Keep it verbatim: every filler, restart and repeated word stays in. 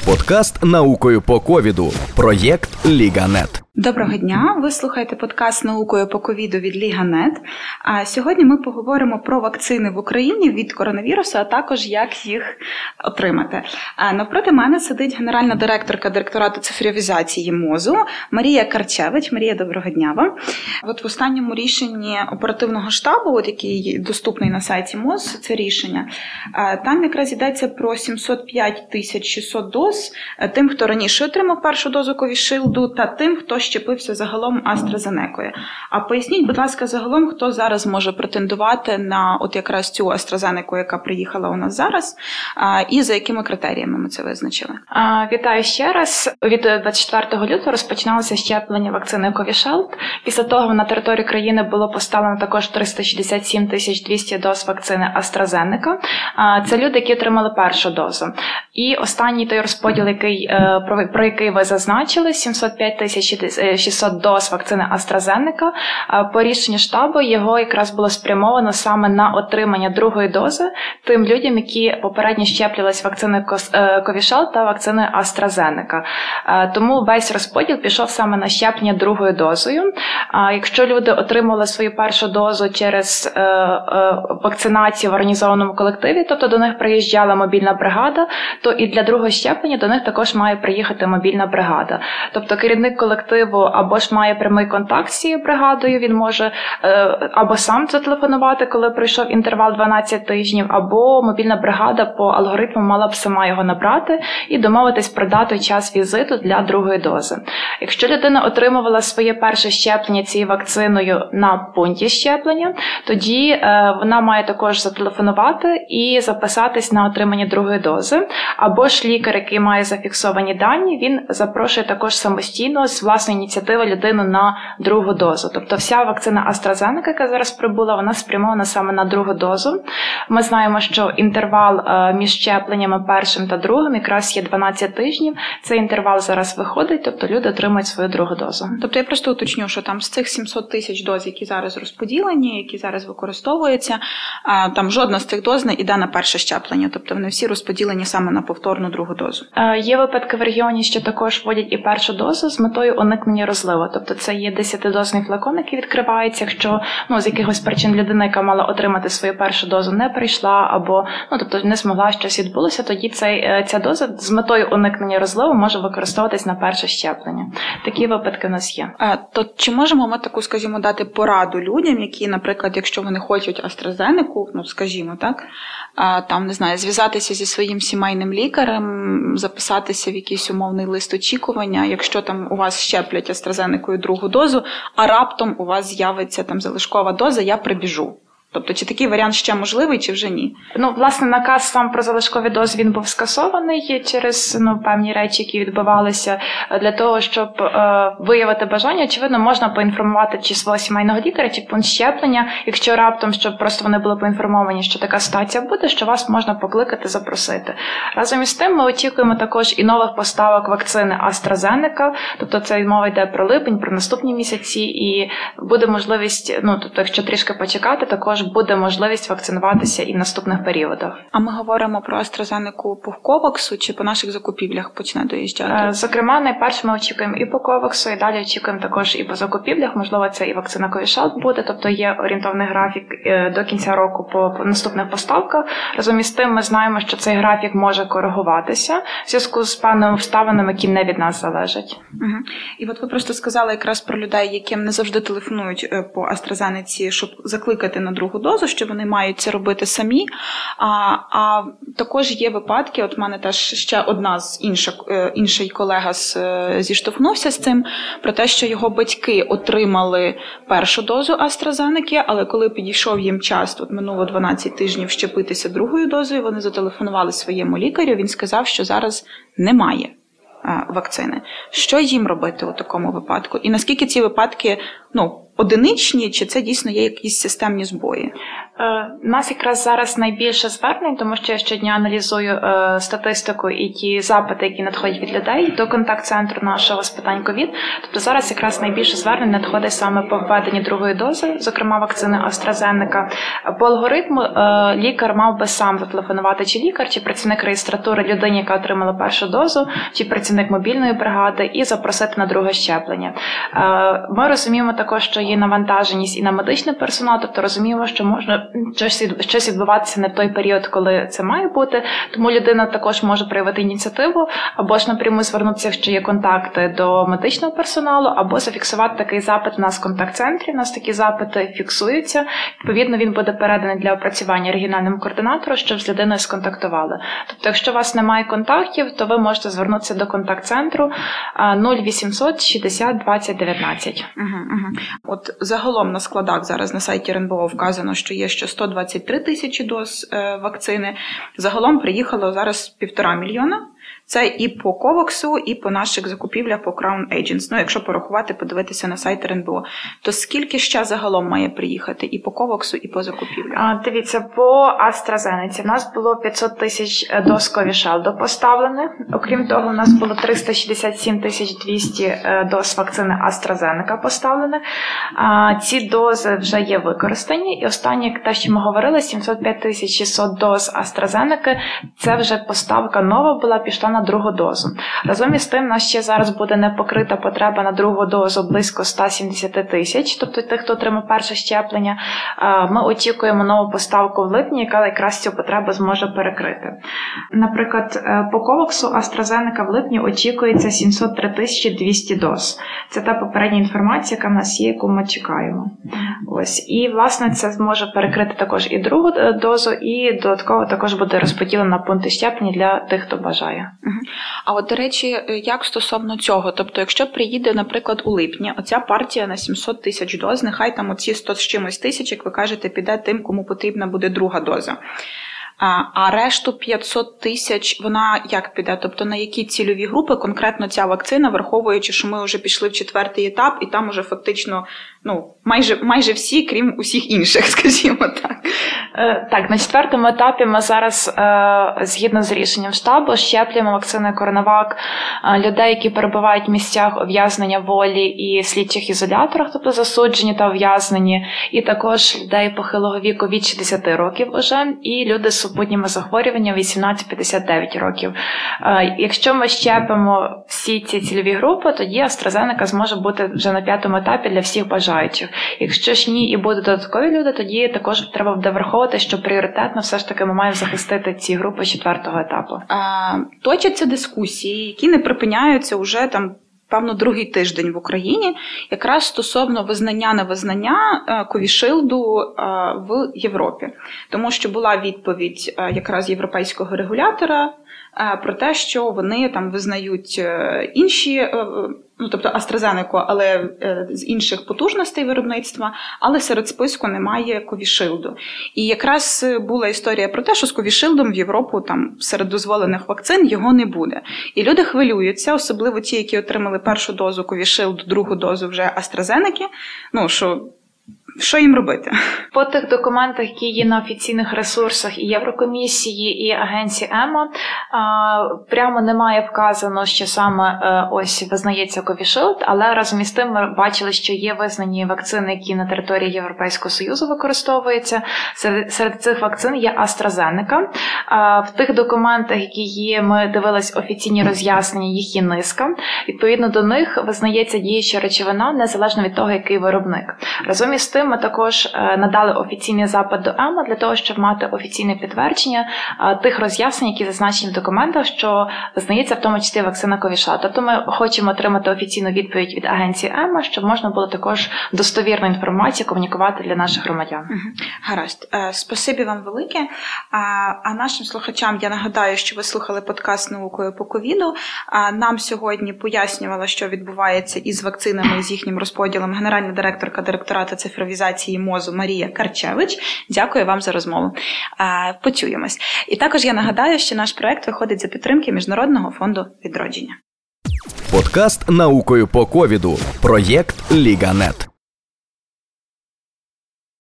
Подкаст «Наукою по ковіду». Проєкт Ліга.нет. Доброго дня! Ви слухаєте подкаст «Наукою по ковіду» від Ліга.нет. А сьогодні ми поговоримо про вакцини в Україні від коронавірусу, а також як їх отримати. А навпроти мене сидить генеральна директорка директорату цифровізації МОЗу Марія Карчевич. Марія, доброго дня вам. От в останньому рішенні оперативного штабу, от який доступний на сайті МОЗ, це рішення, там якраз йдеться про сімсот п'ять тисяч шістсот доз тим, хто раніше отримав першу дозу Ковішилду, та тим, хто щепився загалом AstraZenecою. А поясніть, будь ласка, загалом, хто зараз може претендувати на от якраз цю AstraZeneку, яка приїхала у нас зараз, і за якими критеріями ми це визначили? Вітаю ще раз. Від двадцять четвертого лютого розпочиналося щеплення вакцини Covishield. Після того на території країни було поставлено також триста шістдесят сім тисяч двісті доз вакцини AstraZeneca. Це люди, які отримали першу дозу. І останній той розподіл, який, про, про який ви зазначили, сімсот п'ять тисяч шістсот доз вакцини AstraZeneca, по рішенню штабу його якраз було спрямовано саме на отримання другої дози тим людям, які попередньо щеплювалися вакциною Covishield та вакциною AstraZeneca. Тому весь розподіл пішов саме на щеплення другою дозою. Якщо люди отримали свою першу дозу через вакцинацію в організованому колективі, тобто до них приїжджала мобільна бригада, то і для другого щеплення до них також має приїхати мобільна бригада. Тобто керівник колективу або ж має прямий контакт з цією бригадою, він може або сам зателефонувати, коли пройшов інтервал дванадцять тижнів, або мобільна бригада по алгоритму мала б сама його набрати і домовитись про дату і час візиту для другої дози. Якщо людина отримувала своє перше щеплення цією вакциною на пункті щеплення, тоді вона має також зателефонувати і записатись на отримання другої дози. Або ж лікар, який має зафіксовані дані, він запрошує також самостійно з власної ініціативи людину на другу дозу. Тобто вся вакцина AstraZeneca, яка зараз прибула, вона спрямована саме на другу дозу. Ми знаємо, що інтервал між щепленнями першим та другим якраз є дванадцять тижнів. Цей інтервал зараз виходить, тобто люди отримують свою другу дозу. Тобто я просто уточню, що там з цих сімсот тисяч доз, які зараз розподілені, які зараз використовуються, там жодна з цих доз не йде на перше щеплення. Тобто вони всі розподілені саме на повторну другу дозу. Є випадки в регіоні, що також вводять і першу дозу з метою уникнення розливу. Тобто це є десятидозний флакон, який відкривається, якщо ну, з якихось причин людина, яка мала отримати свою першу дозу, не прийшла або ну, тобто не змогла, щось відбулося, тоді цей, ця доза з метою уникнення розливу може використовуватись на перше щеплення. Такі випадки в нас є. А, то чи можемо ми таку, скажімо, дати пораду людям, які, наприклад, якщо вони хочуть AstraZeneку, ну, скажімо, так, а, там, не знаю, зв'язатися зі своїм сімейним лікарем, записатися в якийсь умовний лист очікування, якщо там у вас щеплять AstraZenecою другу дозу, а раптом у вас з'явиться там залишкова доза, я прибіжу. Тобто, чи такий варіант ще можливий, чи вже ні? Ну, власне, наказ сам про залишкові дози, він був скасований через ну, певні речі, які відбувалися. Для того, щоб е, виявити бажання, очевидно, можна поінформувати чи свого сімейного лікаря, чи пункт щеплення, якщо раптом, щоб просто вони були поінформовані, що така ситуація буде, що вас можна покликати, запросити. Разом із тим, ми очікуємо також і нових поставок вакцини AstraZeneca, тобто це мова йде про липень, про наступні місяці, і буде можливість, ну, тобто, якщо трішки почекати, також буде можливість вакцинуватися і в наступних періодах. А ми говоримо про AstraZeneку по Коваксу чи по наших закупівлях почне доїжджати? Зокрема, найперше ми очікуємо і по Коваксу, і далі очікуємо також і по закупівлях. Можливо, це і вакцина Covishield буде, тобто є орієнтовний графік до кінця року по наступних поставках. Разом із тим ми знаємо, що цей графік може коригуватися в зв'язку з певними обставинами, які не від нас залежать. Угу. І от ви просто сказали якраз про людей, яким не завжди телефонують по AstraZeneці, щоб закликати на другу дозу, що вони мають це робити самі. А, а також є випадки, от в мене теж ще одна з інших, інший колега з, зіштовхнувся з цим, про те, що його батьки отримали першу дозу AstraZeneca, але коли підійшов їм час, от минуло дванадцять тижнів щепитися другою дозою, вони зателефонували своєму лікарю, він сказав, що зараз немає вакцини. Що їм робити у такому випадку? І наскільки ці випадки, ну, одиничні, чи це дійсно є якісь системні збої? У нас якраз зараз найбільше звернень, тому що я щодня аналізую е, статистику і ті запити, які надходять від людей до контакт-центру нашого з питань ковід. Тобто зараз якраз найбільше звернень надходить саме по введенні другої дози, зокрема вакцини AstraZeneca. По алгоритму е, лікар мав би сам зателефонувати, чи лікар, чи працівник реєстратури людині, яка отримала першу дозу, чи працівник мобільної бригади, і запросити на друге щеплення. Е, ми розуміємо також, що є навантаженість і на медичний персонал, тобто розуміємо, що можна щось, щось відбуватися не в той період, коли це має бути, тому людина також може проявити ініціативу, або ж напряму звернутися, якщо є контакти до медичного персоналу, або зафіксувати такий запит у нас в контакт-центрі, у нас такі запити фіксуються, відповідно він буде переданий для опрацювання регіональному координатору, щоб з людиною сконтактували. Тобто, якщо у вас немає контактів, то ви можете звернутися до контакт-центру нуль вісімсот шістдесят двадцять дев'ятнадцять. Угу, угу. От загалом на складах зараз на сайті ер ен бе о вказано, що є ще сто двадцять три тисячі доз е, вакцини. Загалом приїхало зараз півтора мільйона. Це і по Коваксу, і по наших закупівлях по Crown Agents. Ну, якщо порахувати, подивитися на сайт ер ен бе о. То скільки ще загалом має приїхати і по Коваксу, і по закупівлях? А, дивіться, по AstraZeneca в нас було п'ятсот тисяч доз Ковішелду поставлених. Окрім того, у нас було триста шістдесят сім тисяч двісті доз вакцини AstraZeneca поставлених. А, ці дози вже є використані. І останнє, те, що ми говорили, сімсот п'ять тисяч шістсот доз AstraZeneca, це вже поставка нова була, пішла на другу дозу. Разом із тим, у нас ще зараз буде не покрита потреба на другу дозу близько сто сімдесят тисяч, тобто тих, хто отримав перше щеплення. Ми очікуємо нову поставку в липні, яка якраз цю потребу зможе перекрити. Наприклад, по Коваксу AstraZeneca в липні очікується сімсот три тисячі двісті доз. Це та попередня інформація, яка в нас є, яку ми чекаємо. Ось. І, власне, це зможе перекрити також і другу дозу, і додатково також буде розподілено на пункти щеплення для тих, хто бажає. А от, до речі, як стосовно цього? Тобто, якщо приїде, наприклад, у липні, оця партія на сімсот тисяч доз, нехай там оці сто з чимось тисяч, як ви кажете, піде тим, кому потрібна буде друга доза. А, а решту п'ятсот тисяч, вона як піде? Тобто на які цільові групи конкретно ця вакцина, враховуючи, що ми вже пішли в четвертий етап, і там уже фактично, ну, майже, майже всі, крім усіх інших, скажімо так. Так, на четвертому етапі ми зараз, згідно з рішенням штабу, щеплюємо вакциною Коронавак людей, які перебувають в місцях ув'язнення волі і в слідчих ізоляторах, тобто засуджені та ув'язнені, і також людей похилого віку від шістдесят років уже, і люди з супутніми захворюваннями вісімнадцять п'ятдесят дев'ять років. Якщо ми щепимо всі ці цільові групи, тоді AstraZeneca зможе бути вже на п'ятому етапі для всіх бажаючих. Якщо ж ні і будуть додаткові люди, тоді також треба буде враховувати, що пріоритетно все ж таки ми маємо захистити ці групи четвертого етапу. А, точаться дискусії, які не припиняються уже там, певно, другий тиждень в Україні, якраз стосовно визнання-невизнання Ковішилду в Європі. Тому що була відповідь якраз європейського регулятора про те, що вони там визнають інші, ну, тобто AstraZeneca, але з інших потужностей виробництва, але серед списку немає Ковішилду. І якраз була історія про те, що з Ковішилдом в Європу там серед дозволених вакцин його не буде. І люди хвилюються, особливо ті, які отримали першу дозу Ковішилду, другу дозу вже AstraZeneca, ну, що Що їм робити? По тих документах, які є на офіційних ресурсах і Єврокомісії, і агенції ЕМА, прямо немає вказано, що саме ось визнається Ковішилд, але разом із тим ми бачили, що є визнані вакцини, які на території Європейського Союзу використовуються. Серед, серед цих вакцин є AstraZeneca. В тих документах, які є, ми дивились офіційні роз'яснення, їх є низка. Відповідно до них визнається діюча речовина, незалежно від того, який виробник. Разом із тим ми також надали офіційний запит до ЕМА для того, щоб мати офіційне підтвердження тих роз'яснень, які зазначені в документах, що визнається в тому числі вакцина Ковішилд. Тобто ми хочемо отримати офіційну відповідь від агенції ЕМА, щоб можна було також достовірну інформацію комунікувати для наших громадян. Гаразд. Спасибі вам велике. А нашим слухачам я нагадаю, що ви слухали подкаст «Наукою по ковіду». Нам сьогодні пояснювала, що відбувається із вакцинами, з їхнім розподілом генеральна директорка директорату цифровізації МОЗу Марія Карчевич. Дякую вам за розмову. Почуємось. І також я нагадаю, що наш проект виходить за підтримки Міжнародного фонду відродження. Подкаст «Наукою по ковіду». Проєкт «Ліга.нет».